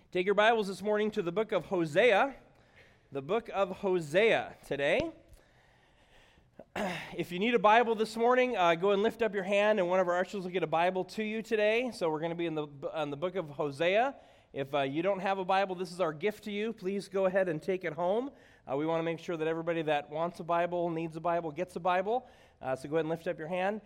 Take your Bibles this morning to the book of Hosea. The book of Hosea today. If you need a Bible this morning, go and lift up your hand, and one of our ushers will get a Bible to you today. So we're going to be in the book of Hosea. If you don't have a Bible, this is our gift to you. Please go ahead and take it home. We want to make sure that everybody that wants a Bible, needs a Bible, gets a Bible. So go ahead and lift up your hand.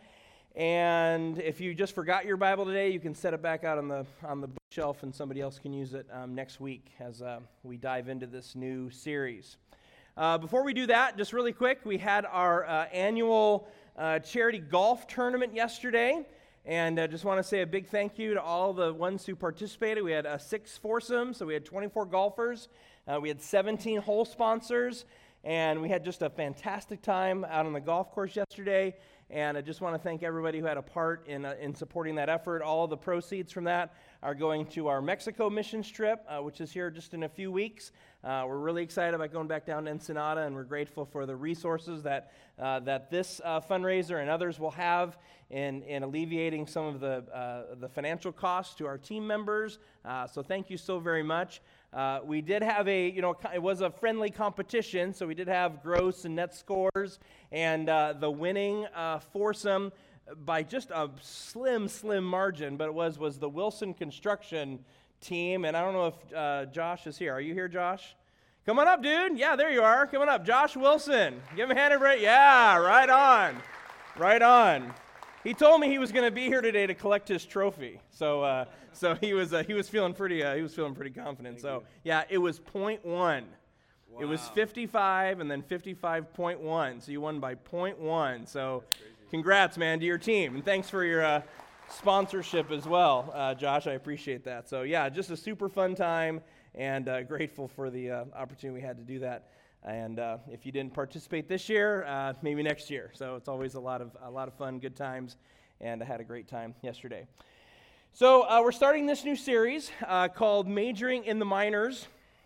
And if you just forgot your Bible today, you can set it back out on the bookshelf, and somebody else can use it next week as we dive into this new series. Before we do that, just really quick, we had our annual charity golf tournament yesterday, and I just want to say a big thank you to all the ones who participated. We had 6 foursomes, so we had 24 golfers. We had 17 hole sponsors, and we had just a fantastic time out on the golf course yesterday. And I just want to thank everybody who had a part in supporting that effort. All of the proceeds from that are going to our Mexico mission trip, which is here just in a few weeks. We're really excited about going back down to Ensenada, and we're grateful for the resources that this fundraiser and others will have in alleviating some of the financial costs to our team members. So thank you so very much. We did have it was a friendly competition, so we did have gross and net scores, and the winning foursome by just a slim margin, but it was the Wilson Construction team, and I don't know if Josh is here. Are you here, Josh? Come on up, dude. Yeah, there you are. Come on up. Josh Wilson. Give him a hand, everybody. Yeah, right on. Right on. He told me he was going to be here today to collect his trophy, so he was feeling pretty confident. So yeah, it was 0.1. Wow. It was 55 and then 55.1. So you won by 0.1. So congrats, man, to your team, and thanks for your sponsorship as well, Josh. I appreciate that. So yeah, just a super fun time, and grateful for the opportunity we had to do that. And if you didn't participate this year, maybe next year. So it's always a lot of fun, good times, and I had a great time yesterday. So we're starting this new series called Majoring in the Minors,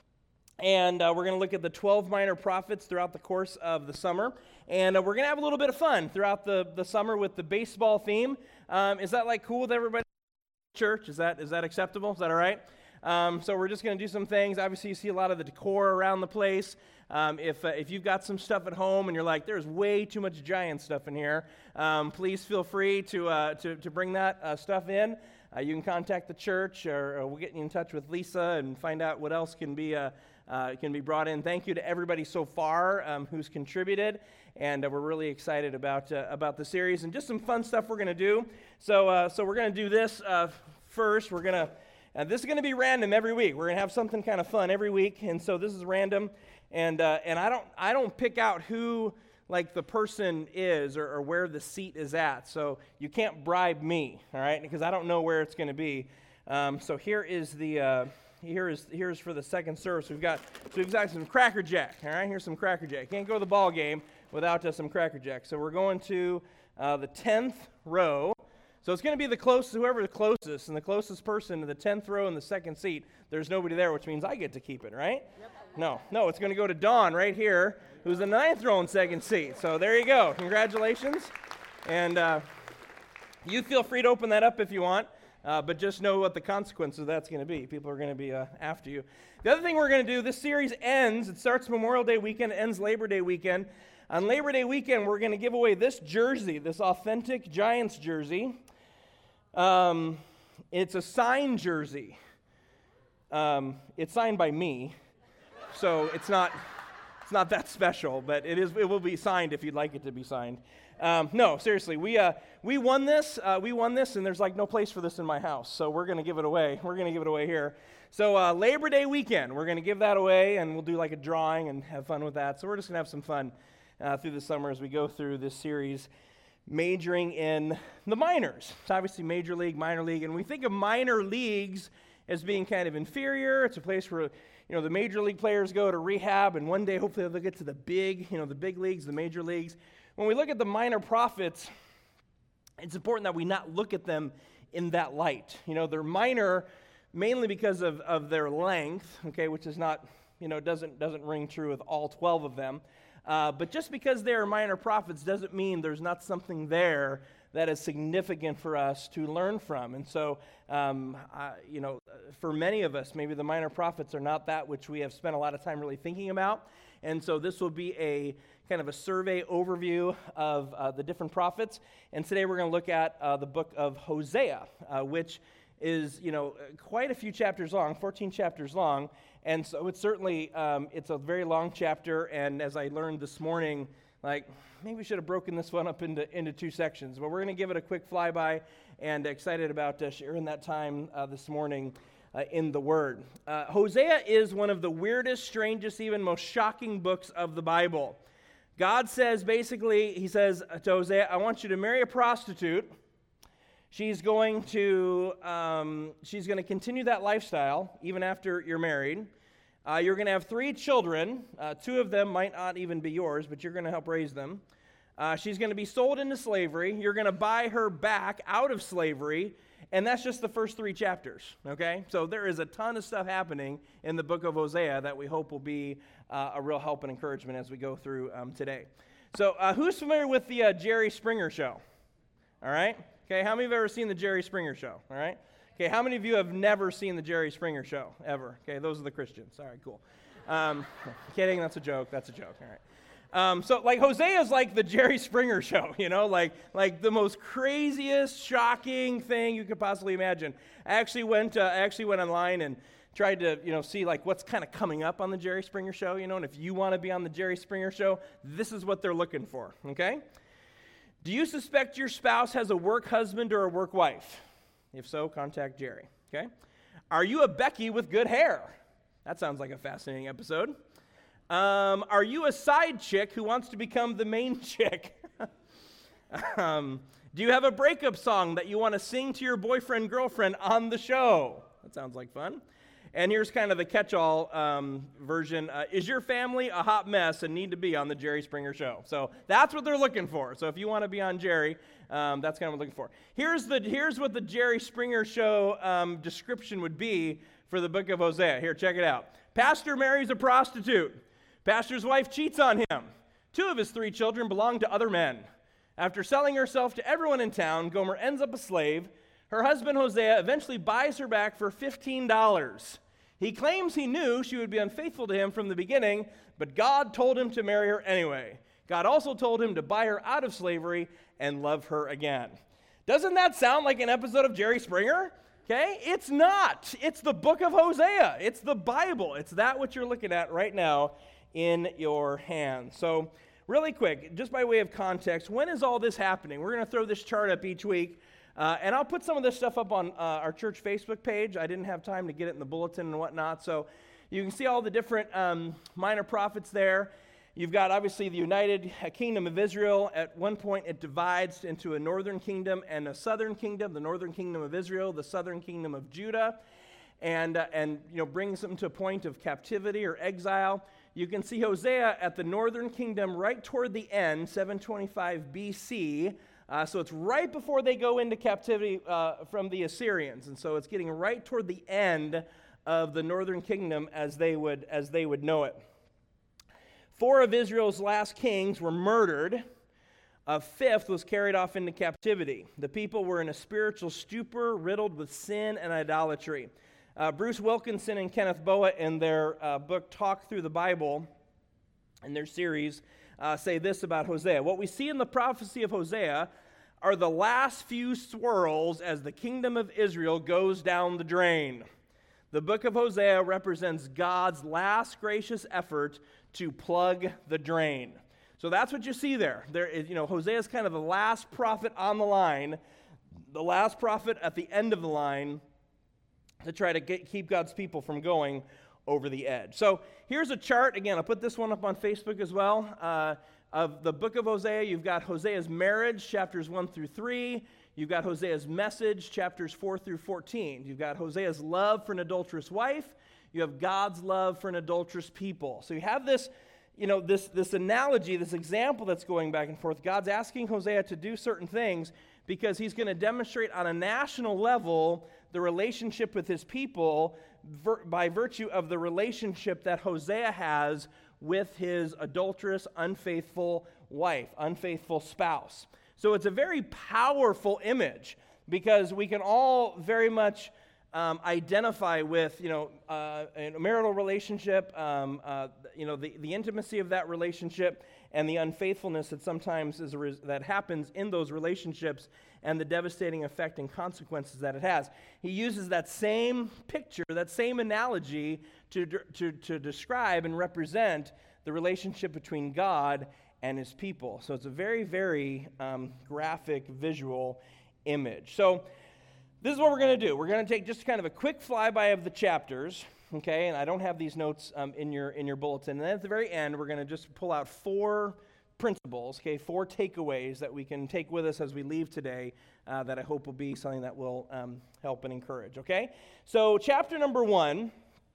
and we're going to look at the 12 minor prophets throughout the course of the summer. And we're going to have a little bit of fun throughout the summer with the baseball theme. Is that cool with everybody in church? Is that acceptable? Is that all right? So we're just going to do some things. Obviously, you see a lot of the decor around the place. If you've got some stuff at home and you're like, there's way too much Giant stuff in here, please feel free to bring that stuff in. You can contact the church, or we'll get you in touch with Lisa and find out what else can be brought in. Thank you to everybody so far who's contributed, and we're really excited about the series and just some fun stuff we're going to do. So we're going to do this first. This is going to be random every week. We're going to have something kind of fun every week, and so this is random. And I don't pick out who the person is or where the seat is at. So you can't bribe me, all right? Because I don't know where it's going to be. So here is here's for the second service. We've got some Cracker Jack, all right? Here's some Cracker Jack. Can't go to the ball game without some Cracker Jack. So we're going to the 10th row. So it's going to be whoever the closest, and the closest person to the 10th row in the second seat. There's nobody there, which means I get to keep it, right? Yep. No, it's going to go to Dawn right here, who's the 9th row in second seat. So there you go. Congratulations. And you feel free to open that up if you want, but just know what the consequence of that's going to be. People are going to be after you. The other thing we're going to do, this series it starts Memorial Day weekend, it ends Labor Day weekend. On Labor Day weekend, we're going to give away this jersey, this authentic Giants jersey. It's a signed jersey. It's signed by me, so it's not that special, but it will be signed if you'd like it to be signed. No, seriously, we won this, and there's no place for this in my house, so we're going to give it away. We're going to give it away here. So Labor Day weekend, we're going to give that away, and we'll do a drawing and have fun with that. So we're just going to have some fun through the summer as we go through this series, majoring in the minors. It's obviously major league, minor league, and we think of minor leagues as being kind of inferior. It's a place where the major league players go to rehab, and one day hopefully they'll get to the big leagues, the major leagues. When we look at the minor prophets, it's important that we not look at them in that light. They're minor mainly because of their length, okay, which is not, doesn't ring true with all 12 of them. But just because they are minor prophets doesn't mean there's not something there that is significant for us to learn from. And so, for many of us, maybe the minor prophets are not that which we have spent a lot of time really thinking about. And so this will be a kind of a survey overview of the different prophets. And today we're going to look at the book of Hosea, which is, quite a few chapters long, 14 chapters long. And so it's certainly, it's a very long chapter. And as I learned this morning, maybe we should have broken this one up into two sections. But we're going to give it a quick flyby, and excited about sharing that time this morning in the Word. Hosea is one of the weirdest, strangest, even most shocking books of the Bible. God says, basically, he says to Hosea, I want you to marry a prostitute. She's going to continue that lifestyle even after you're married. You're going to have 3 children. 2 of them might not even be yours, but you're going to help raise them. She's going to be sold into slavery. You're going to buy her back out of slavery. And that's just the first 3 chapters, okay? So there is a ton of stuff happening in the book of Hosea that we hope will be a real help and encouragement as we go through today. So who's familiar with the Jerry Springer Show? All right? Okay, how many have ever seen the Jerry Springer Show? All right? Okay, how many of you have never seen the Jerry Springer Show, ever? Okay, those are the Christians. All right, cool. Kidding, that's a joke. All right. So Hosea is like the Jerry Springer Show, like the most craziest, shocking thing you could possibly imagine. I actually went online and tried to, see what's kind of coming up on the Jerry Springer Show, and if you want to be on the Jerry Springer Show, this is what they're looking for, okay? Do you suspect your spouse has a work husband or a work wife? If so, contact Jerry, okay? Are you a Becky with good hair? That sounds like a fascinating episode. Are you a side chick who wants to become the main chick? Do you have a breakup song that you want to sing to your boyfriend, girlfriend on the show? That sounds like fun. And here's kind of the catch-all version. Is your family a hot mess and need to be on the Jerry Springer Show? So that's what they're looking for. So if you want to be on Jerry, that's kind of what we're looking for. Here's what the Jerry Springer Show description would be for the book of Hosea. Here, check it out. Pastor marries a prostitute. Pastor's wife cheats on him. 2 of his 3 children belong to other men. After selling herself to everyone in town, Gomer ends up a slave. Her husband, Hosea, eventually buys her back for $15. He claims he knew she would be unfaithful to him from the beginning, but God told him to marry her anyway. God also told him to buy her out of slavery and love her again. Doesn't that sound like an episode of Jerry Springer? Okay, it's not. It's the book of Hosea. It's the Bible. It's that what you're looking at right now in your hand. So really quick, just by way of context, when is all this happening? We're going to throw this chart up each week. And I'll put some of this stuff up on our church Facebook page. I didn't have time to get it in the bulletin and whatnot. So you can see all the different minor prophets there. You've got, obviously, the United Kingdom of Israel. At one point, it divides into a northern kingdom and a southern kingdom. The northern kingdom of Israel, the southern kingdom of Judah. And brings them to a point of captivity or exile. You can see Hosea at the northern kingdom right toward the end, 725 B.C., so it's right before they go into captivity from the Assyrians, and so it's getting right toward the end of the northern kingdom as they would know it. 4 of Israel's last kings were murdered. A 5th was carried off into captivity. The people were in a spiritual stupor, riddled with sin and idolatry. Bruce Wilkinson and Kenneth Boa, in their book Talk Through the Bible, in their series, say this about Hosea. What we see in the prophecy of Hosea are the last few swirls as the kingdom of Israel goes down the drain. The book of Hosea represents God's last gracious effort to plug the drain. So that's what you see there. There is, Hosea is kind of the last prophet on the line, the last prophet at the end of the line to try to keep God's people from going over the edge. So here's a chart. Again, I'll put this one up on Facebook as well. Of the book of Hosea, you've got Hosea's marriage, chapters 1 through 3. You've got Hosea's message, chapters 4 through 14. You've got Hosea's love for an adulterous wife. You have God's love for an adulterous people. So you have this, this analogy, this example that's going back and forth. God's asking Hosea to do certain things because he's going to demonstrate on a national level the relationship with his people by virtue of the relationship that Hosea has with his adulterous, unfaithful wife, unfaithful spouse. So it's a very powerful image because we can all very much identify with, a marital relationship, the intimacy of that relationship and the unfaithfulness that sometimes that happens in those relationships and the devastating effect and consequences that it has. He uses that same picture, that same analogy to describe and represent the relationship between God and his people. So it's a very, very graphic visual image. So this is what we're going to do. We're going to take just kind of a quick flyby of the chapters, okay? And I don't have these notes in your bulletin. And then at the very end, we're going to just pull out 4 principles, okay, 4 takeaways that we can take with us as we leave today that I hope will be something that will help and encourage, okay? So chapter number 1,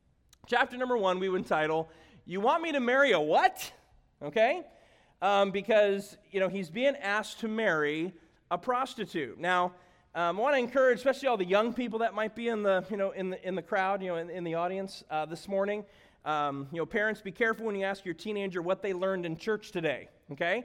we would entitle, "You Want Me to Marry a What?" Okay? Because, he's being asked to marry a prostitute. Now, I want to encourage, especially all the young people that might be in the crowd, in the audience this morning. Parents, be careful when you ask your teenager what they learned in church today. Okay,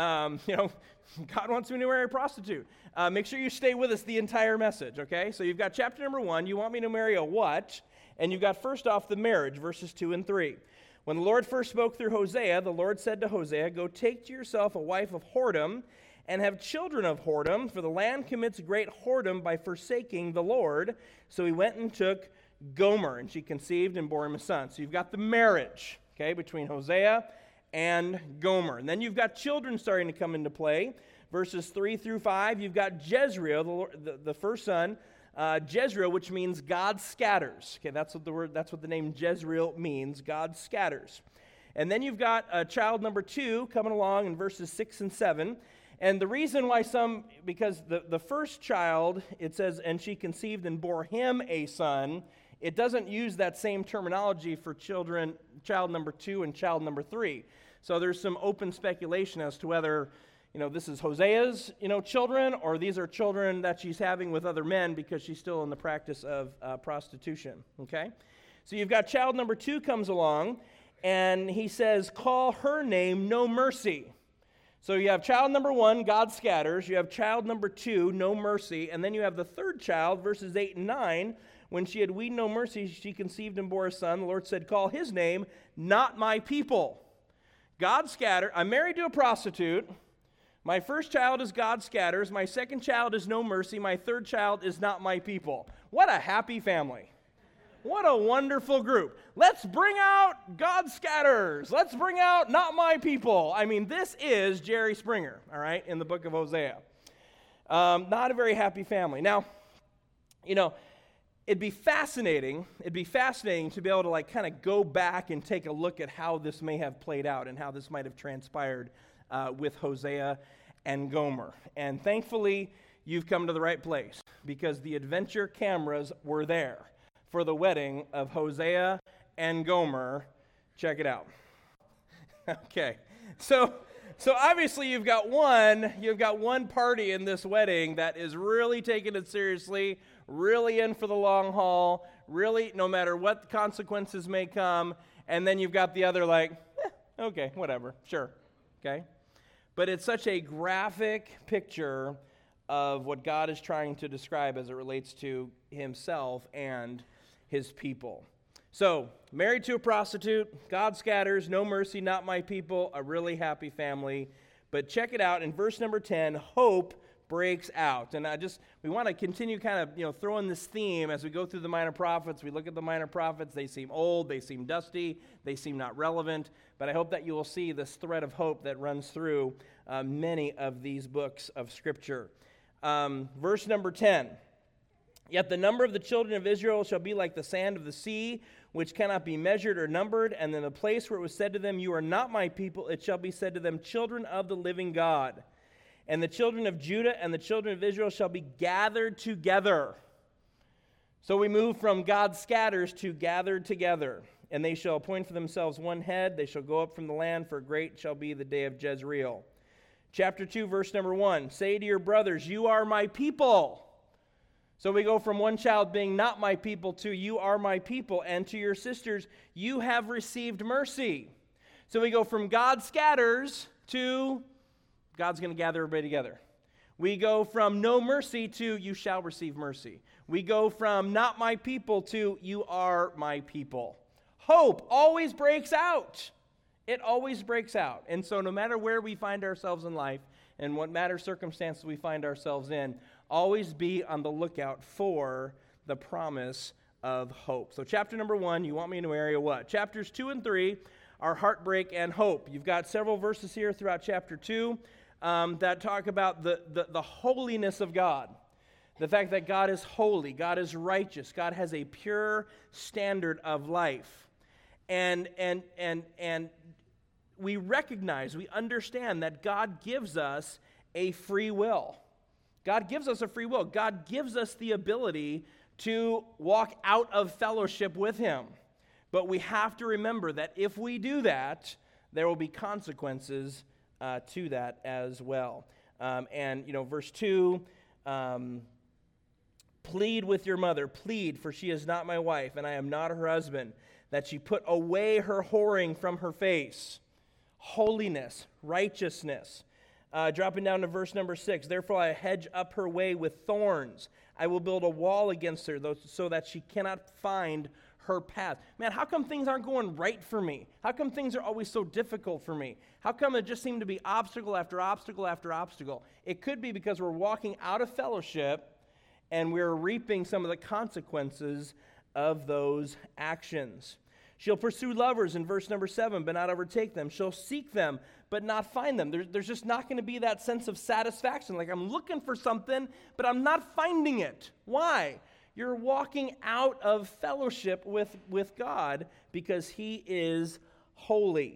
God wants me to marry a prostitute. Make sure you stay with us the entire message. Okay, so you've got chapter number 1. You want me to marry a what? And you've got first off the marriage, verses 2 and 3. When the Lord first spoke through Hosea, the Lord said to Hosea, "Go take to yourself a wife of whoredom, and have children of whoredom, for the land commits great whoredom by forsaking the Lord." So he went and took Gomer, and she conceived and bore him a son. So you've got the marriage, okay, between Hosea and Gomer. And then you've got children starting to come into play. Verses 3 through 5, you've got Jezreel, the first son, Jezreel, which means God scatters. Okay, that's what the name Jezreel means, God scatters. And then you've got child number 2 coming along in verses 6 and 7. And the reason why because the first child, it says, "And she conceived and bore him a son," it doesn't use that same terminology for child number 2 and child number 3. So there's some open speculation as to whether, this is Hosea's, children, or these are children that she's having with other men because she's still in the practice of prostitution, okay? So you've got child number 2 comes along, and he says, "Call her name No Mercy." So you have child number 1, God scatters. You have child number 2, no mercy. And then you have the third child, verses 8 and 9. When she had weaned no mercy, she conceived and bore a son. The Lord said, "Call his name Not My People." God scatter. I'm married to a prostitute. My first child is God scatters. My second child is no mercy. My third child is Not My People. What a happy family. What a wonderful group. Let's bring out God scatters. Let's bring out Not My People. I mean, this is Jerry Springer, all right, in the book of Hosea. Not a very happy family. Now, it'd be fascinating to be able to kind of go back and take a look at how this may have played out and how this might have transpired with Hosea and Gomer. And thankfully, you've come to the right place because the adventure cameras were there for the wedding of Hosea and Gomer. Check it out. Okay, so obviously you've got one party in this wedding that is really taking it seriously, really in for the long haul, really no matter what consequences may come, and then you've got the other okay, whatever, sure, okay? But it's such a graphic picture of what God is trying to describe as it relates to himself and his people. So, married to a prostitute, God scatters, no mercy, not my people, a really happy family. But check it out, in verse number 10, hope breaks out. And we want to continue kind of, throwing this theme as we go through the minor prophets. We look at the minor prophets, they seem old, they seem dusty, they seem not relevant. But I hope that you will see this thread of hope that runs through many of these books of Scripture. Verse number 10. Yet the number of the children of Israel shall be like the sand of the sea, which cannot be measured or numbered. And in the place where it was said to them, "You are not my people," it shall be said to them, "Children of the living God." And the children of Judah and the children of Israel shall be gathered together. So we move from God scatters to gathered together. And they shall appoint for themselves one head. They shall go up from the land, for great shall be the day of Jezreel. Chapter 2, verse number 1. Say to your brothers, "You are my people." So we go from one child being not my people to "you are my people," and to your sisters, "you have received mercy." So we go from God scatters to God's going to gather everybody together. We go from no mercy to you shall receive mercy. We go from not my people to you are my people. Hope always breaks out. It always breaks out. And so no matter where we find ourselves in life and what matter circumstances we find ourselves in, always be on the lookout for the promise of hope. So chapter number 1, you want me to area what? Chapters 2 and 3 are heartbreak and hope. You've got several verses here throughout chapter 2 that talk about the holiness of God. The fact that God is holy, God is righteous, God has a pure standard of life. And we recognize, we understand that God gives us a free will. God gives us a free will. God gives us the ability to walk out of fellowship with Him. But we have to remember that if we do that, there will be consequences to that as well. Verse 2, plead with your mother, plead, for she is not my wife, and I am not her husband, that she put away her whoring from her face. Holiness, righteousness. Dropping down to verse number 6, therefore I hedge up her way with thorns. I will build a wall against her so that she cannot find her path. Man, how come things aren't going right for me? How come things are always so difficult for me? How come it just seems to be obstacle after obstacle after obstacle? It could be because we're walking out of fellowship and we're reaping some of the consequences of those actions. She'll pursue lovers in verse number 7, but not overtake them. She'll seek them, but not find them. There's just not going to be that sense of satisfaction. Like I'm looking for something, but I'm not finding it. Why? You're walking out of fellowship with God because He is holy.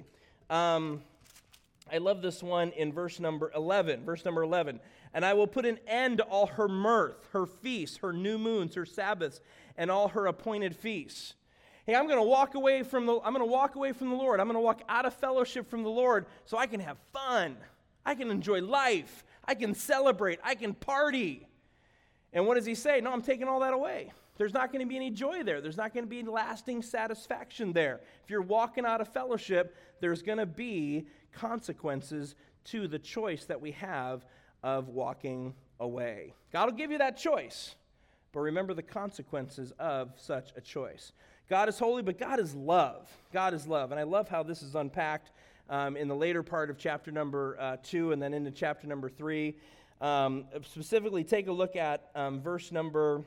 I love this one in verse number 11. Verse number 11. And I will put an end to all her mirth, her feasts, her new moons, her Sabbaths, and all her appointed feasts. Hey, I'm going to walk away from the Lord. I'm going to walk out of fellowship from the Lord so I can have fun. I can enjoy life. I can celebrate. I can party. And what does He say? No, I'm taking all that away. There's not going to be any joy there. There's not going to be lasting satisfaction there. If you're walking out of fellowship, there's going to be consequences to the choice that we have of walking away. God will give you that choice, but remember the consequences of such a choice. God is holy, but God is love. God is love. And I love how this is unpacked in the later part of chapter number 2 and then into chapter number 3. Specifically, take a look at verse number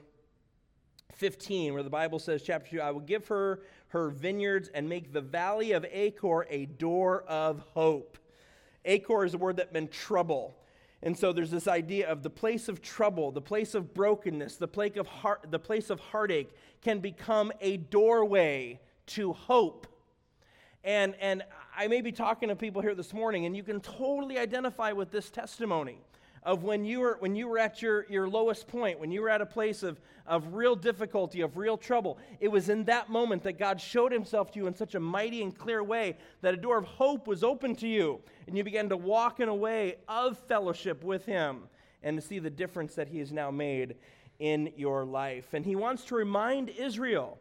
15, where the Bible says, chapter 2, I will give her her vineyards and make the valley of Achor a door of hope. Achor is a word that meant trouble. And so there's this idea of the place of trouble, the place of brokenness, the place of heartache can become a doorway to hope. And I may be talking to people here this morning, and you can totally identify with this testimony of when you were at your lowest point, when you were at a place of real difficulty, of real trouble. It was in that moment that God showed Himself to you in such a mighty and clear way that a door of hope was open to you, and you began to walk in a way of fellowship with Him and to see the difference that He has now made in your life. And He wants to remind Israel,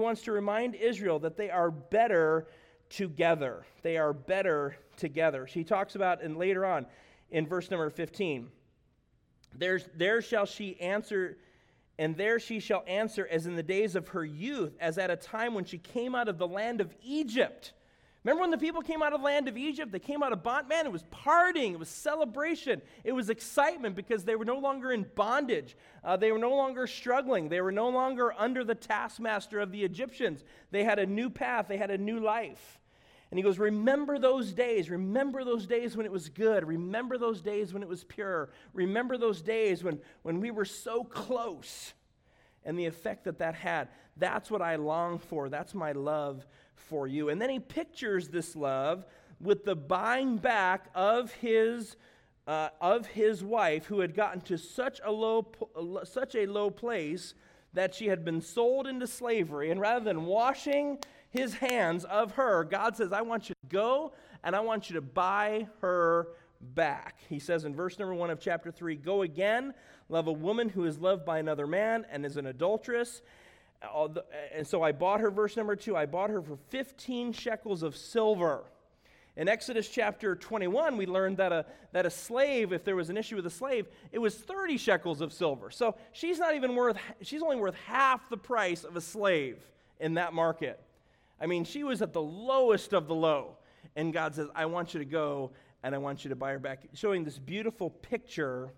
that they are better together. They are better together. She talks about, and later on, in verse number 15, there shall she answer, and there she shall answer as in the days of her youth, as at a time when she came out of the land of Egypt. Remember when the people came out of the land of Egypt? They came out of bondage. Man, it was partying. It was celebration. It was excitement because they were no longer in bondage. They were no longer struggling. They were no longer under the taskmaster of the Egyptians. They had a new path. They had a new life. And he goes, remember those days. Remember those days when it was good. Remember those days when it was pure. Remember those days when we were so close. And the effect that had. That's what I long for. That's my love for you. And then he pictures this love with the buying back of his wife, who had gotten to such a low place that she had been sold into slavery. And rather than washing His hands of her, God says, I want you to go and I want you to buy her back. He says in verse number 1 of chapter 3, go again, love a woman who is loved by another man and is an adulteress. And so I bought her, verse number 2, I bought her for 15 shekels of silver. In Exodus chapter 21, we learned that a slave, if there was an issue with a slave, it was 30 shekels of silver. So she's only worth half the price of a slave in that market. I mean, she was at the lowest of the low. And God says, I want you to go and I want you to buy her back, showing this beautiful picture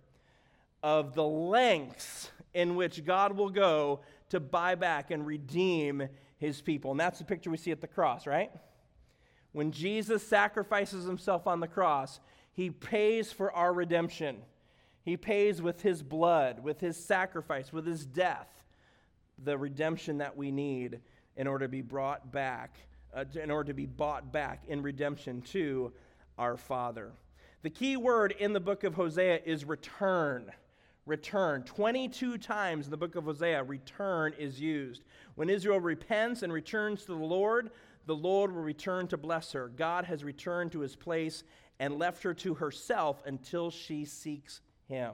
of the lengths in which God will go to buy back and redeem his people. And that's the picture we see at the cross, right? When Jesus sacrifices himself on the cross, he pays for our redemption. He pays with his blood, with his sacrifice, with his death, the redemption that we need in order to be brought back, bought back in redemption to our Father. The key word in the book of Hosea is return. Return. 22 times in the book of Hosea, return is used. When Israel repents and returns to the Lord will return to bless her. God has returned to his place and left her to herself until she seeks him.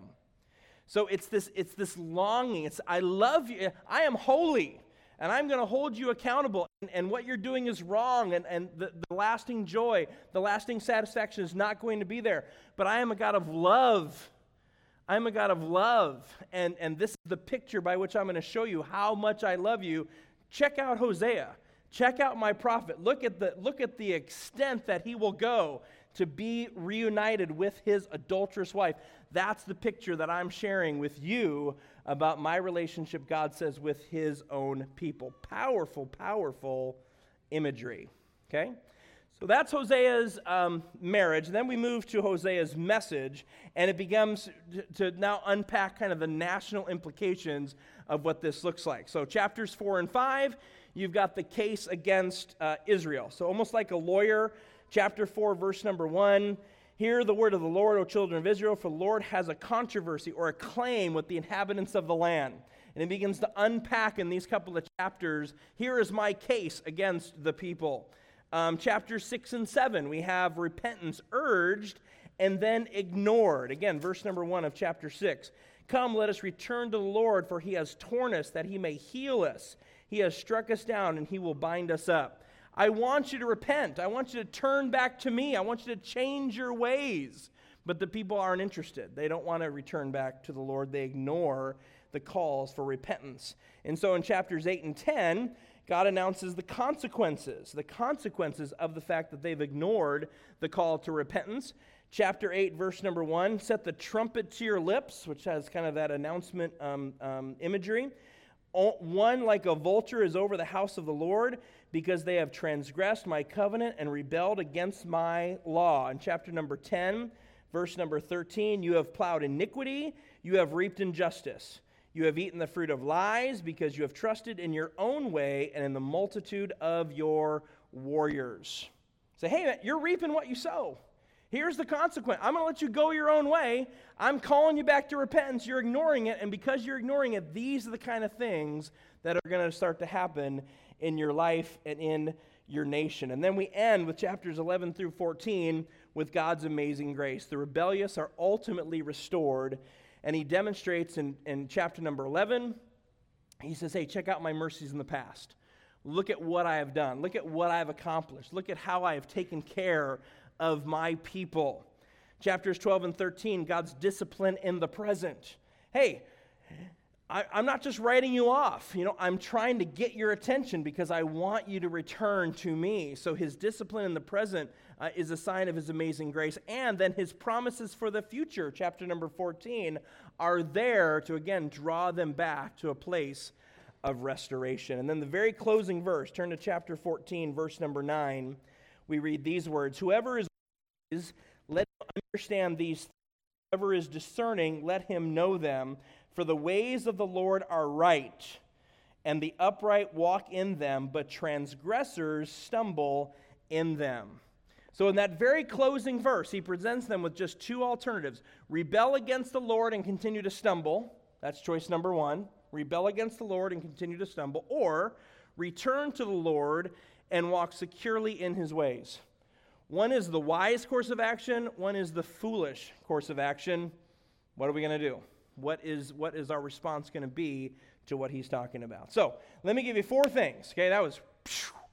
So it's this longing. I love you. I am holy, and I'm going to hold you accountable. And what you're doing is wrong, and the lasting joy, the lasting satisfaction is not going to be there. But I am a God of love. I'm a God of love. And this is the picture by which I'm going to show you how much I love you. Check out Hosea. Check out my prophet. Look at the extent that he will go to be reunited with his adulterous wife. That's the picture that I'm sharing with you about my relationship, God says, with his own people. Powerful, powerful imagery. Okay? So that's Hosea's marriage. And then we move to Hosea's message, and it begins to now unpack kind of the national implications of what this looks like. So chapters 4 and 5, you've got the case against Israel. So almost like a lawyer, chapter 4, verse number 1, hear the word of the Lord, O children of Israel, for the Lord has a controversy or a claim with the inhabitants of the land. And it begins to unpack in these couple of chapters, here is my case against the people. Chapters 6 and 7, we have repentance urged and then ignored. Again, verse number 1 of chapter 6. Come, let us return to the Lord, for he has torn us that he may heal us. He has struck us down, and he will bind us up. I want you to repent. I want you to turn back to me. I want you to change your ways. But the people aren't interested. They don't want to return back to the Lord. They ignore the calls for repentance. And so in chapters 8 and 10, God announces the consequences of the fact that they've ignored the call to repentance. Chapter 8, verse number 1, set the trumpet to your lips, which has kind of that announcement imagery. One like a vulture is over the house of the Lord, because they have transgressed my covenant and rebelled against my law. In chapter number 10, verse number 13, you have plowed iniquity, you have reaped injustice. You have eaten the fruit of lies because you have trusted in your own way and in the multitude of your warriors. Say, hey, man, you're reaping what you sow. Here's the consequence. I'm going to let you go your own way. I'm calling you back to repentance. You're ignoring it, and because you're ignoring it, these are the kind of things that are going to start to happen in your life and in your nation. And then we end with chapters 11 through 14 with God's amazing grace. The rebellious are ultimately restored, and he demonstrates in chapter number 11, he says, hey, check out my mercies in the past. Look at what I have done. Look at what I have accomplished. Look at how I have taken care of my people. Chapters 12 and 13, God's discipline in the present. Hey, I'm not just writing you off. I'm trying to get your attention because I want you to return to me. So his discipline in the present is a sign of his amazing grace. And then his promises for the future, chapter number 14, are there to, again, draw them back to a place of restoration. And then the very closing verse, turn to chapter 14, verse number 9, we read these words, whoever is wise, let him understand these things. Whoever is discerning, let him know them. For the ways of the Lord are right, and the upright walk in them, but transgressors stumble in them. So in that very closing verse, he presents them with just two alternatives. Rebel against the Lord and continue to stumble. That's choice number one. Rebel against the Lord and continue to stumble. Or return to the Lord and walk securely in his ways. One is the wise course of action. One is the foolish course of action. What are we going to do? What is our response going to be to what he's talking about? So let me give you four things. Okay, that was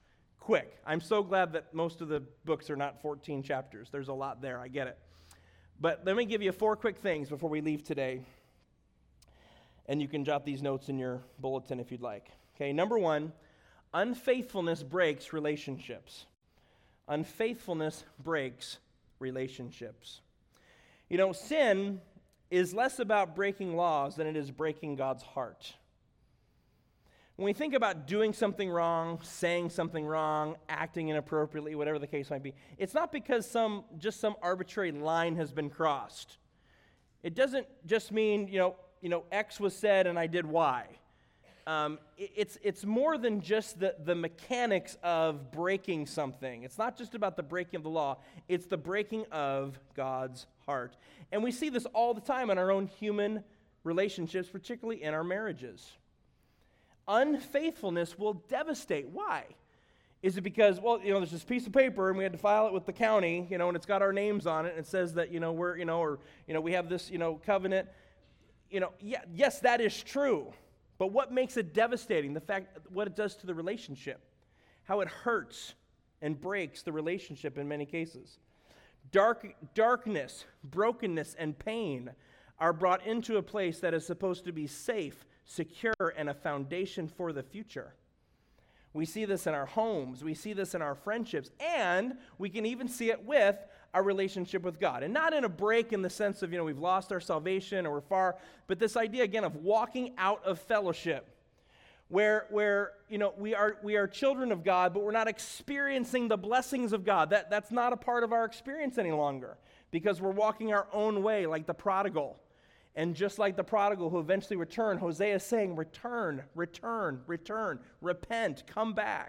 quick. I'm so glad that most of the books are not 14 chapters. There's a lot there. I get it. But let me give you 4 quick things before we leave today. And you can jot these notes in your bulletin if you'd like. Okay, number 1, unfaithfulness breaks relationships. Unfaithfulness breaks relationships. You know, sin is less about breaking laws than it is breaking God's heart. When we think about doing something wrong, saying something wrong, acting inappropriately, whatever the case might be, it's not because some arbitrary line has been crossed. It doesn't just mean, X was said and I did Y. It's more than just the mechanics of breaking something. It's not just about the breaking of the law. It's the breaking of God's heart. And we see this all the time in our own human relationships, particularly in our marriages. Unfaithfulness will devastate. Why? Is it because, there's this piece of paper and we had to file it with the county, and it's got our names on it and it says that, we have this, covenant. Yes, that is true. But what makes it devastating? What it does to the relationship. How it hurts and breaks the relationship in many cases. Darkness, brokenness, and pain are brought into a place that is supposed to be safe, secure, and a foundation for the future. We see this in our homes. We see this in our friendships. And we can even see it with our relationship with God. And not in a break in the sense of, we've lost our salvation or we're far, but this idea, again, of walking out of fellowship where we are children of God, but we're not experiencing the blessings of God. That's not a part of our experience any longer because we're walking our own way like the prodigal. And just like the prodigal who eventually returned, Hosea is saying, return, return, return, repent, come back.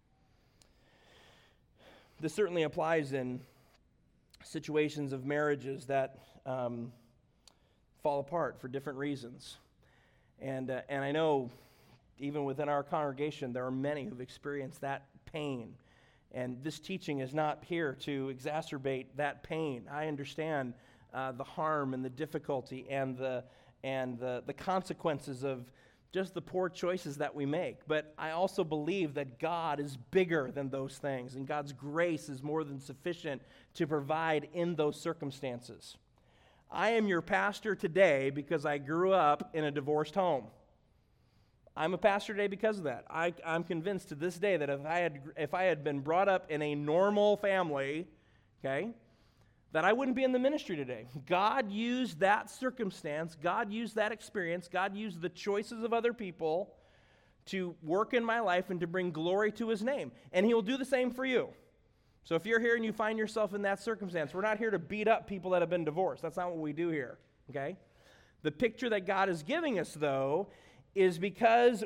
This certainly applies in situations of marriages that fall apart for different reasons. And I know even within our congregation, there are many who've experienced that pain. And this teaching is not here to exacerbate that pain. I understand the harm and the difficulty and the consequences of just the poor choices that we make. But I also believe that God is bigger than those things, and God's grace is more than sufficient to provide in those circumstances. I am your pastor today because I grew up in a divorced home. I'm a pastor today because of that. I'm convinced to this day that if I had been brought up in a normal family, that I wouldn't be in the ministry today. God used that circumstance, God used that experience, God used the choices of other people to work in my life and to bring glory to His name. And He will do the same for you. So if you're here and you find yourself in that circumstance, we're not here to beat up people that have been divorced. That's not what we do here, okay? The picture that God is giving us, though, is because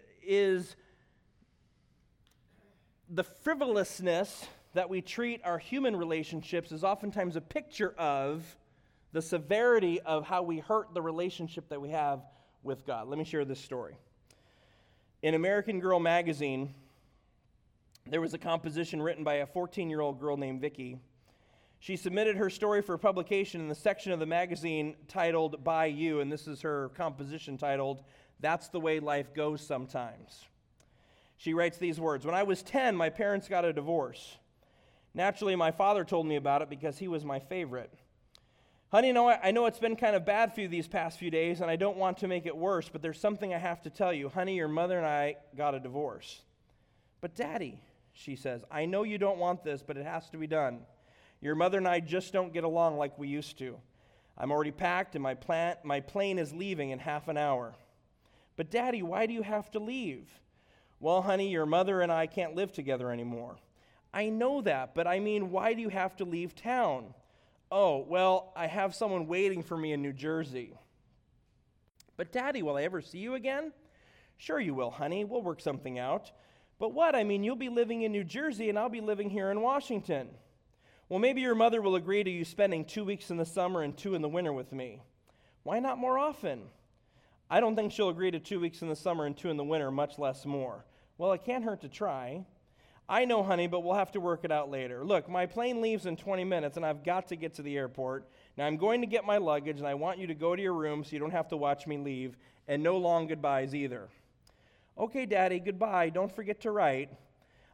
the frivolousness that we treat our human relationships is oftentimes a picture of the severity of how we hurt the relationship that we have with God. Let me share this story. In American Girl magazine, there was a composition written by a 14-year-old girl named Vicky. She submitted her story for publication in the section of the magazine titled By You, and this is her composition titled, That's the Way Life Goes Sometimes. She writes these words, "When I was 10, my parents got a divorce. Naturally, my father told me about it because he was my favorite. Honey, I know it's been kind of bad for you these past few days, and I don't want to make it worse, but there's something I have to tell you. Honey, your mother and I got a divorce." "But Daddy," she says, "I know you don't want this, but it has to be done. Your mother and I just don't get along like we used to. I'm already packed, and my plane is leaving in half an hour." "But Daddy, why do you have to leave?" "Well, honey, your mother and I can't live together anymore." "I know that, but I mean, why do you have to leave town?" "Oh, well, I have someone waiting for me in New Jersey." "But Daddy, will I ever see you again?" "Sure you will, honey. We'll work something out." "But what? I mean, you'll be living in New Jersey and I'll be living here in Washington." "Well, maybe your mother will agree to you spending 2 weeks in the summer and 2 in the winter with me." "Why not more often?" "I don't think she'll agree to 2 weeks in the summer and 2 in the winter, much less more." "Well, it can't hurt to try." "I know, honey, but we'll have to work it out later. Look, my plane leaves in 20 minutes, and I've got to get to the airport. Now, I'm going to get my luggage, and I want you to go to your room so you don't have to watch me leave, and no long goodbyes either." "Okay, Daddy, goodbye. Don't forget to write."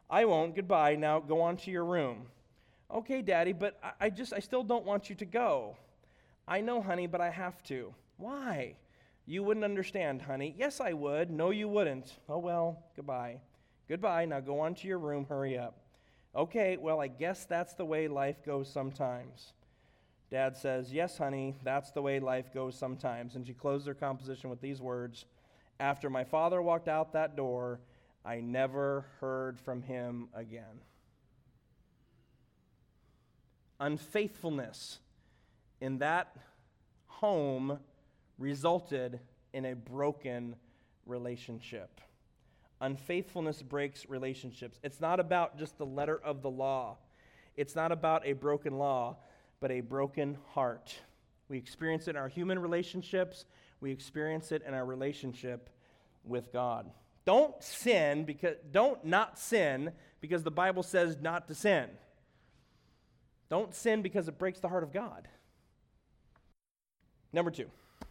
I won't. Goodbye. Now go on to your room. Okay, Daddy, but I still don't want you to go. I know, honey, but I have to. Why? You wouldn't understand, honey. Yes, I would. No, you wouldn't. Oh, well, goodbye. Goodbye. Now go on to your room. Hurry up. Okay, well, I guess that's the way life goes sometimes. Dad says, yes, honey, that's the way life goes sometimes. And she closed her composition with these words, after my father walked out that door, I never heard from him again. Unfaithfulness in that home resulted in a broken relationship. Unfaithfulness breaks relationships. It's not about just the letter of the law. It's not about a broken law, but a broken heart. We experience it in our human relationships. We experience it in our relationship with God. Don't not sin because the Bible says not to sin. Don't sin because it breaks the heart of God. Number 2.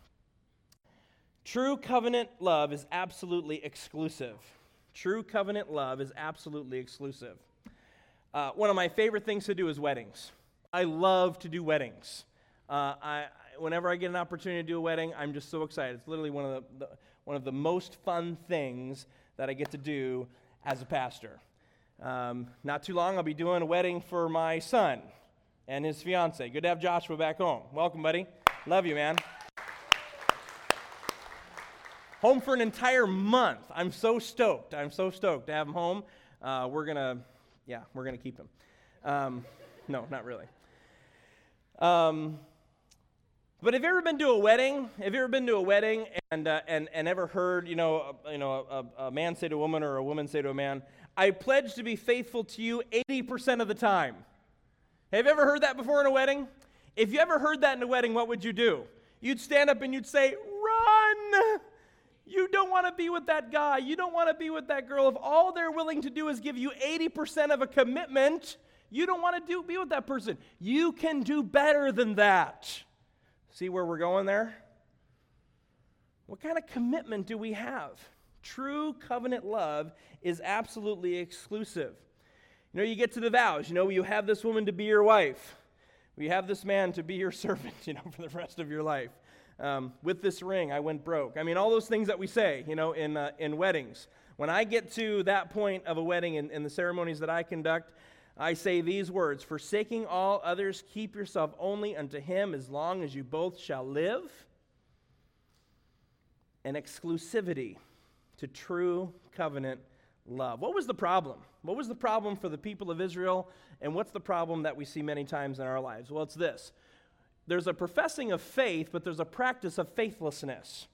True covenant love is absolutely exclusive. True covenant love is absolutely exclusive. One of my favorite things to do is weddings. I love to do weddings. Whenever I get an opportunity to do a wedding, I'm just so excited. It's literally one of the most fun things that I get to do as a pastor. Not too long, I'll be doing a wedding for my son and his fiance. Good to have Joshua back home. Welcome, buddy. Love you, man. Home for an entire month. I'm so stoked. I'm so stoked to have him home. We're gonna keep him. No, not really. But have you ever been to a wedding? Have you ever been to a wedding and ever heard, a man say to a woman or a woman say to a man, I pledge to be faithful to you 80% of the time. Have you ever heard that before in a wedding? If you ever heard that in a wedding, what would you do? You'd stand up and you'd say, run! You don't want to be with that guy. You don't want to be with that girl. If all they're willing to do is give you 80% of a commitment, you don't want to be with that person. You can do better than that. See where we're going there? What kind of commitment do we have? True covenant love is absolutely exclusive. You get to the vows. You have this woman to be your wife. You have this man to be your servant, for the rest of your life. With this ring, I went broke. All those things that we say, in weddings. When I get to that point of a wedding in the ceremonies that I conduct, I say these words, forsaking all others, keep yourself only unto him as long as you both shall live. An exclusivity to true covenant love. What was the problem? What was the problem for the people of Israel? And what's the problem that we see many times in our lives? Well, it's this. There's a professing of faith, but there's a practice of faithlessness.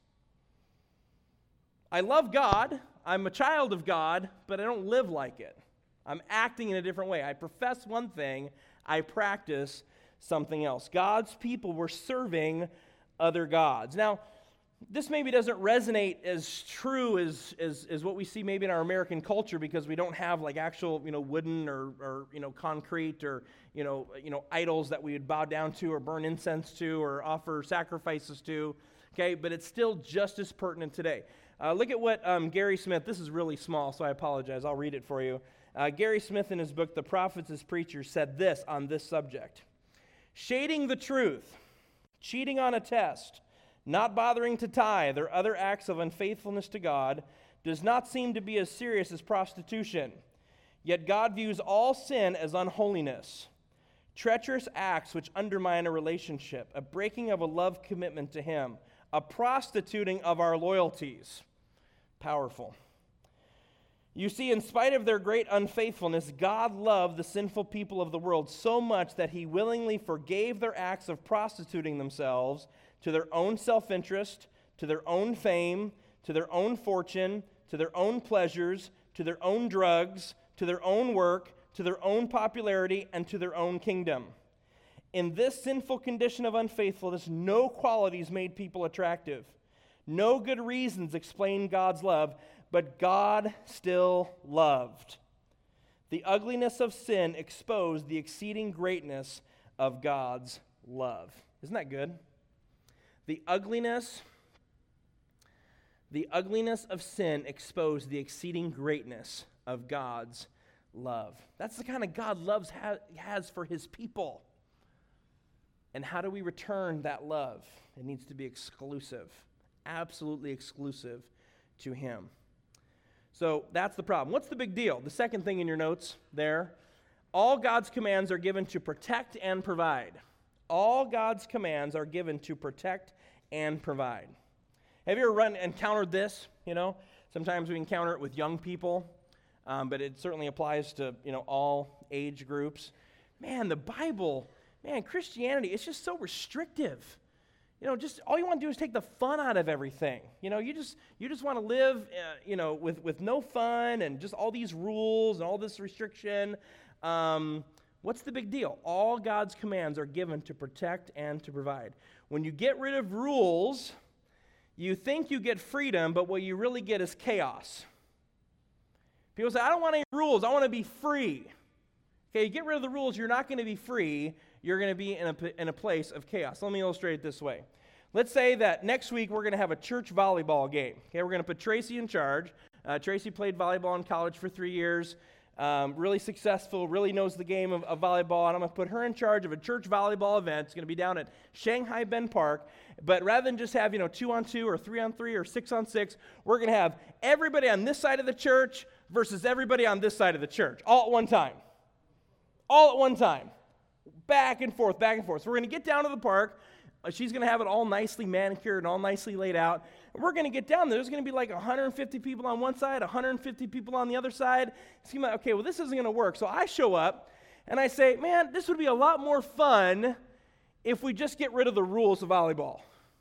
I love God. I'm a child of God, but I don't live like it. I'm acting in a different way. I profess one thing. I practice something else. God's people were serving other gods. Now, this maybe doesn't resonate as true as what we see maybe in our American culture because we don't have like actual, wooden or concrete or, idols that we would bow down to or burn incense to or offer sacrifices to, okay? But it's still just as pertinent today. Look at what Gary Smith, this is really small, so I apologize. I'll read it for you. Gary Smith in his book, The Prophets as Preachers, said this on this subject. Shading the truth, cheating on a test, not bothering to tithe or other acts of unfaithfulness to God does not seem to be as serious as prostitution. Yet God views all sin as unholiness, treacherous acts which undermine a relationship, a breaking of a love commitment to Him, a prostituting of our loyalties. Powerful. You see, in spite of their great unfaithfulness, God loved the sinful people of the world so much that He willingly forgave their acts of prostituting themselves to their own self-interest, to their own fame, to their own fortune, to their own pleasures, to their own drugs, to their own work, to their own popularity, and to their own kingdom. In this sinful condition of unfaithfulness, no qualities made people attractive. No good reasons explained God's love, but God still loved. The ugliness of sin exposed the exceeding greatness of God's love. Isn't that good? The ugliness of sin exposed the exceeding greatness of God's love. That's the kind of God has for his people. And how do we return that love? It needs to be exclusive, absolutely exclusive to him. So that's the problem. What's the big deal? The second thing in your notes there, all God's commands are given to protect and provide. All God's commands are given to protect and provide. Have you ever encountered this? Sometimes we encounter it with young people, but it certainly applies to, all age groups. Man, the Bible, Christianity, it's just so restrictive. Just all you want to do is take the fun out of everything. You just want to live, with no fun and just all these rules and all this restriction. What's the big deal? All God's commands are given to protect and to provide. When you get rid of rules, you think you get freedom, but what you really get is chaos. People say, I don't want any rules. I want to be free. Okay, you get rid of the rules, you're not going to be free. You're going to be in a place of chaos. Let me illustrate it this way. Let's say that next week we're going to have a church volleyball game. Okay, we're going to put Tracy in charge. Tracy played volleyball in college for 3 years. Really successful, really knows the game of volleyball, and I'm going to put her in charge of a church volleyball event. It's going to be down at Shanghai Bend Park, but rather than just have, 2-on-2 or 3-on-3 or 6-on-6, we're going to have everybody on this side of the church versus everybody on this side of the church, all at one time. All at one time. Back and forth, back and forth. So we're going to get down to the park. She's going to have it all nicely manicured and all nicely laid out. And we're going to get down there. There's going to be like 150 people on one side, 150 people on the other side. It's going to be like, okay, well, this isn't going to work. So I show up, and I say, man, this would be a lot more fun if we just get rid of the rules of volleyball.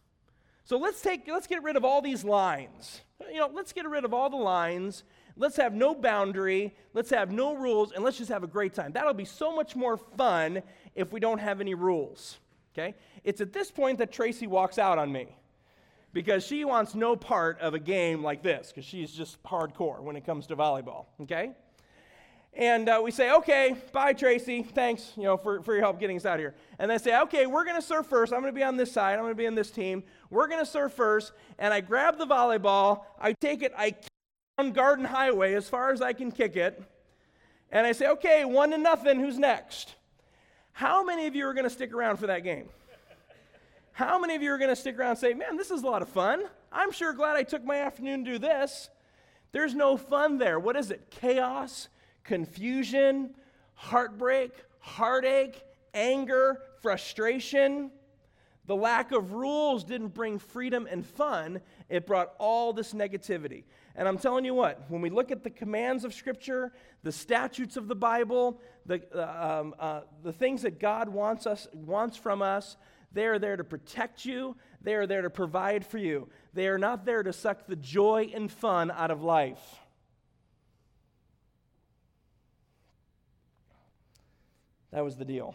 So let's get rid of all these lines. Let's get rid of all the lines. Let's have no boundary. Let's have no rules, and let's just have a great time. That'll be so much more fun if we don't have any rules. Okay? It's at this point that Tracy walks out on me because she wants no part of a game like this because she's just hardcore when it comes to volleyball. Okay? And we say, okay, bye, Tracy. Thanks, for your help getting us out of here. And they say, okay, we're going to serve first. I'm going to be on this side. I'm going to be on this team. We're going to serve first. And I grab the volleyball. I take it. I kick it on Garden Highway as far as I can kick it. And I say, okay, 1-0. Who's next? How many of you are going to stick around for that game? How many of you are going to stick around and say, man, this is a lot of fun. I'm sure glad I took my afternoon to do this. There's no fun there. What is it? Chaos, confusion, heartbreak, heartache, anger, frustration. The lack of rules didn't bring freedom and fun. It brought all this negativity. And I'm telling you what, when we look at the commands of Scripture, the statutes of the Bible, the things that God wants from us, they are there to protect you. They are there to provide for you. They are not there to suck the joy and fun out of life. That was the deal.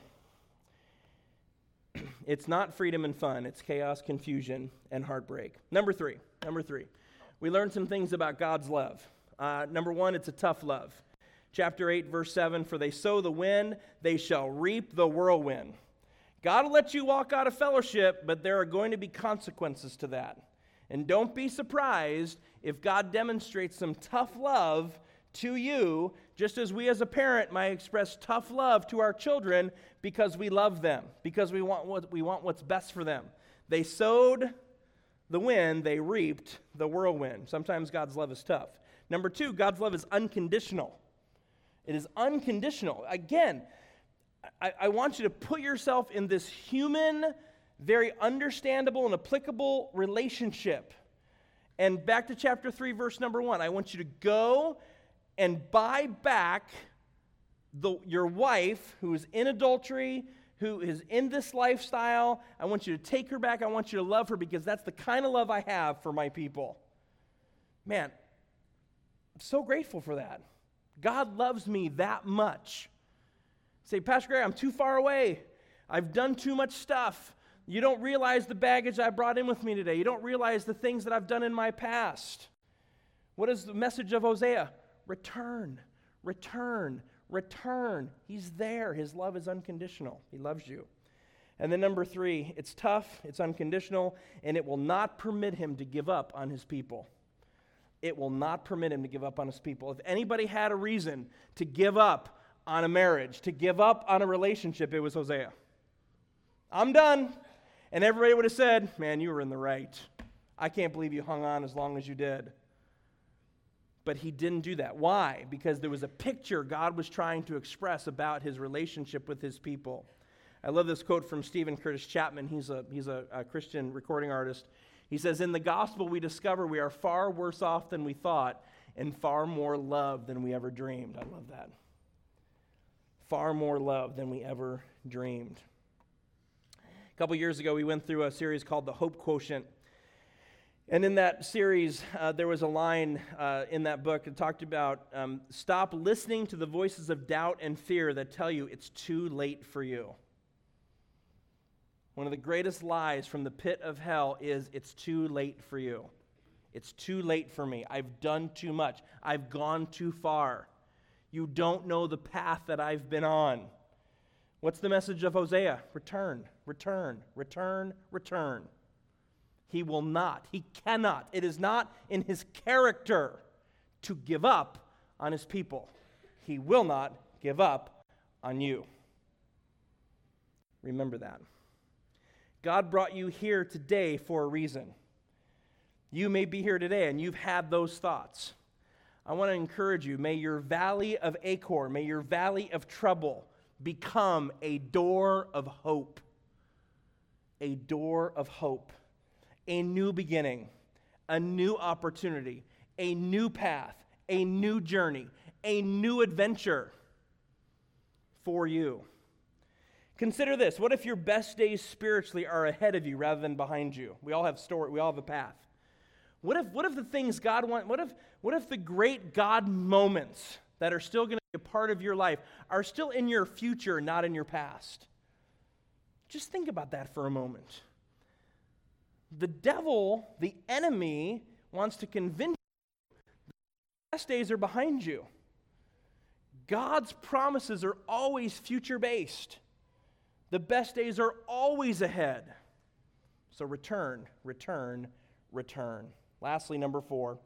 It's not freedom and fun. It's chaos, confusion, and heartbreak. Number three. We learned some things about God's love. Number one, it's a tough love. Chapter 8, verse 7, for they sow the wind, they shall reap the whirlwind. God will let you walk out of fellowship, but there are going to be consequences to that. And don't be surprised if God demonstrates some tough love to you, just as we as a parent might express tough love to our children because we love them, because we want what's best for them. They sowed the wind, they reaped the whirlwind. Sometimes God's love is tough. Number two, God's love is unconditional. It is unconditional. Again, I want you to put yourself in this human, very understandable and applicable relationship. And back to chapter 3, verse number 1. I want you to go and buy back your wife who is in adultery, who is in this lifestyle. I want you to take her back. I want you to love her because that's the kind of love I have for my people. Man, I'm so grateful for that. God loves me that much. Say, Pastor Greg, I'm too far away. I've done too much stuff. You don't realize the baggage I brought in with me today. You don't realize the things that I've done in my past. What is the message of Hosea? Return, return, return. He's there. His love is unconditional. He loves you. And then number 3, it's tough, it's unconditional, and it will not permit him to give up on his people. it will not permit him to give up on his people. If anybody had a reason to give up on a marriage, to give up on a relationship, it was Hosea. I'm done. And everybody would have said, man, you were in the right. I can't believe you hung on as long as you did. But he didn't do that. Why? Because there was a picture God was trying to express about his relationship with his people. I love this quote from Stephen Curtis Chapman. He's a Christian recording artist. He says, in the gospel we discover we are far worse off than we thought and far more loved than we ever dreamed. I love that. Far more loved than we ever dreamed. A couple years ago, we went through a series called The Hope Quotient. And in that series, there was a line in that book that talked about stop listening to the voices of doubt and fear that tell you it's too late for you. One of the greatest lies from the pit of hell is it's too late for you. It's too late for me. I've done too much. I've gone too far. You don't know the path that I've been on. What's the message of Hosea? Return, return, return, return. He will not. He cannot. It is not in his character to give up on his people. He will not give up on you. Remember that. God brought you here today for a reason. You may be here today and you've had those thoughts. I want to encourage you, may your valley of Achor, may your valley of trouble become a door of hope. A door of hope. A new beginning, a new opportunity, a new path, a new journey, a new adventure for you. Consider this. What if your best days spiritually are ahead of you rather than behind you? We all have a path. What if the things God wants, what if the great God moments that are still going to be a part of your life are still in your future, not in your past? Just think about that for a moment. The devil, the enemy, wants to convince you the best days are behind you. God's promises are always future-based. The best days are always ahead. So return, return, return. Lastly, number 4,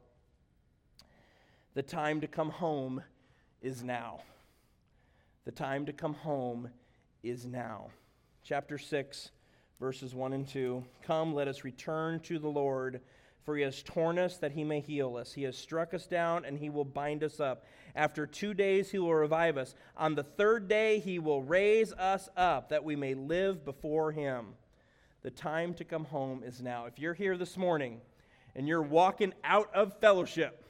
the time to come home is now. The time to come home is now. Chapter 6, verses 1 and 2. Come, let us return to the Lord, for he has torn us that he may heal us. He has struck us down, and he will bind us up. After 2 days he will revive us. On the 3rd day he will raise us up, that we may live before him. The time to come home is now. If you're here this morning, and you're walking out of fellowship,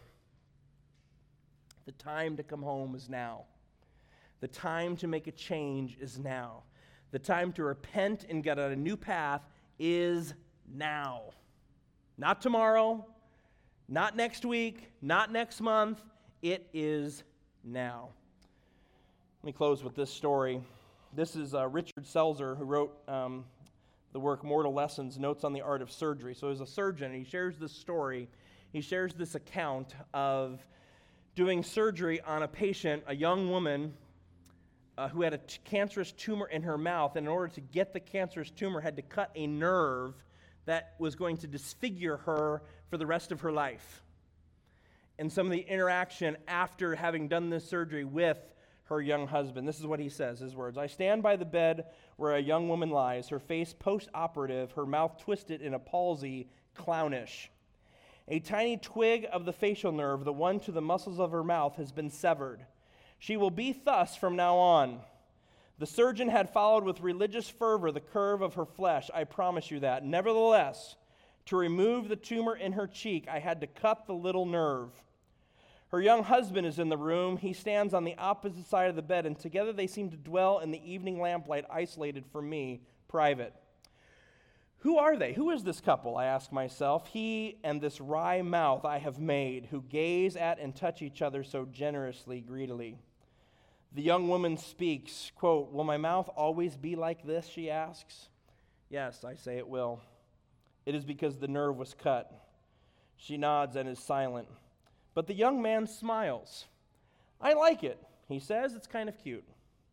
the time to come home is now. The time to make a change is now. The time to repent and get on a new path is now. Not tomorrow, not next week, not next month. It is now. Let me close with this story. This is Richard Selzer, who wrote the work Mortal Lessons, Notes on the Art of Surgery. So he's a surgeon, and he shares this story. He shares this account of doing surgery on a patient, a young woman, who had a cancerous tumor in her mouth, and in order to get the cancerous tumor, had to cut a nerve that was going to disfigure her for the rest of her life. And some of the interaction after having done this surgery with her young husband. This is what he says, his words. I stand by the bed where a young woman lies, her face post-operative, her mouth twisted in a palsy, clownish. A tiny twig of the facial nerve, the one to the muscles of her mouth, has been severed. She will be thus from now on. The surgeon had followed with religious fervor the curve of her flesh, I promise you that. Nevertheless, to remove the tumor in her cheek, I had to cut the little nerve. Her young husband is in the room. He stands on the opposite side of the bed, and together they seem to dwell in the evening lamplight, isolated from me, private. Who are they? Who is this couple? I ask myself. He and this wry mouth I have made, who gaze at and touch each other so generously, greedily. The young woman speaks, quote, will my mouth always be like this, she asks. Yes, I say it will. It is because the nerve was cut. She nods and is silent. But the young man smiles. I like it, he says. It's kind of cute.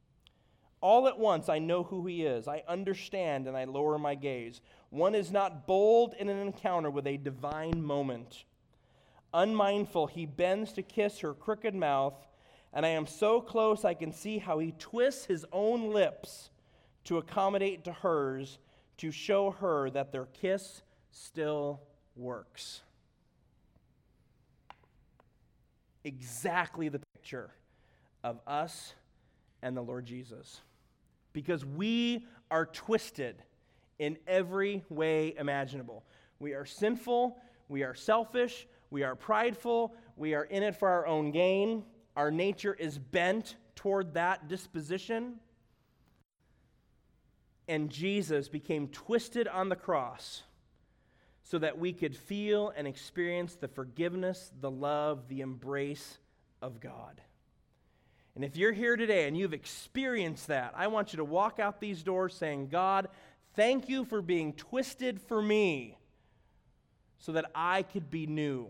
All at once, I know who he is. I understand, and I lower my gaze. One is not bold in an encounter with a divine moment. Unmindful, he bends to kiss her crooked mouth, and I am so close I can see how he twists his own lips to accommodate to hers, to show her that their kiss still works. Exactly the picture of us and the Lord Jesus. Because we are twisted in every way imaginable. We are sinful, we are selfish, we are prideful, we are in it for our own gain. Our nature is bent toward that disposition. And Jesus became twisted on the cross so that we could feel and experience the forgiveness, the love, the embrace of God. And if you're here today and you've experienced that, I want you to walk out these doors saying, God, thank you for being twisted for me so that I could be new.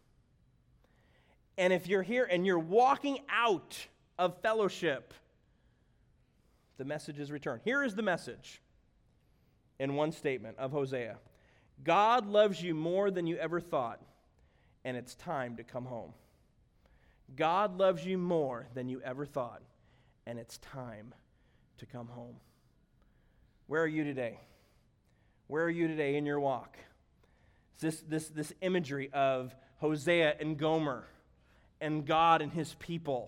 And if you're here and you're walking out of fellowship, the message is returned. Here is the message in one statement of Hosea. God loves you more than you ever thought, and it's time to come home. God loves you more than you ever thought, and it's time to come home. Where are you today? Where are you today in your walk? This imagery of Hosea and Gomer and God and his people.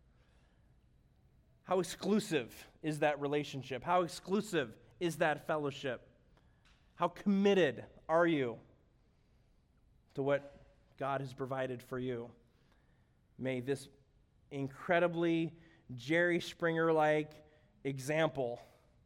How exclusive is that relationship? How exclusive is that fellowship? How committed are you to what God has provided for you? May this incredibly Jerry Springer-like example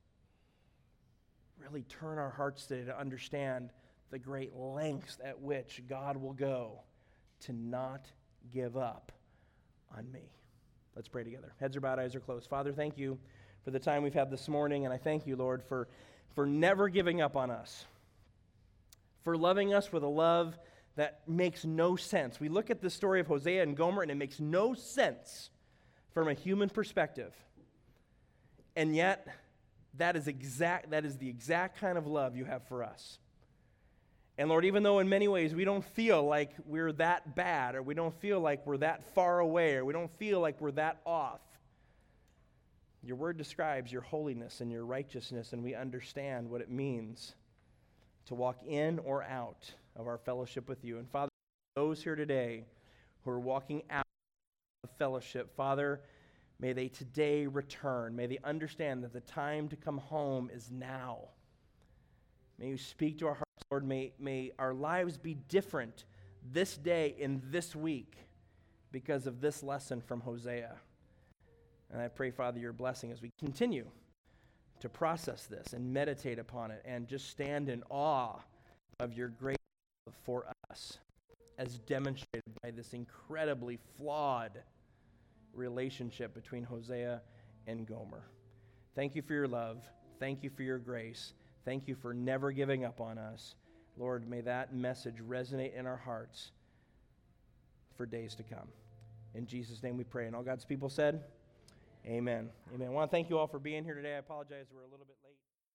really turn our hearts today to understand the great lengths at which God will go to not give up on me. Let's pray together. Heads are bowed, eyes are closed. Father, thank you for the time we've had this morning, and I thank you, Lord, for never giving up on us, for loving us with a love that makes no sense. We look at the story of Hosea and Gomer, and it makes no sense from a human perspective. And yet, that is the exact kind of love you have for us. And Lord, even though in many ways we don't feel like we're that bad, or we don't feel like we're that far away, or we don't feel like we're that off, your word describes your holiness and your righteousness, and we understand what it means to walk in or out of our fellowship with you. And Father, those here today who are walking out of fellowship, Father, may they today return. May they understand that the time to come home is now. May you speak to our hearts, Lord. May our lives be different this day and this week because of this lesson from Hosea. And I pray, Father, your blessing as we continue to process this and meditate upon it and just stand in awe of your great love for us as demonstrated by this incredibly flawed relationship between Hosea and Gomer. Thank you for your love. Thank you for your grace. Thank you for never giving up on us. Lord, may that message resonate in our hearts for days to come. In Jesus' name we pray. And all God's people said, amen. Amen. I want to thank you all for being here today. I apologize we're a little bit late.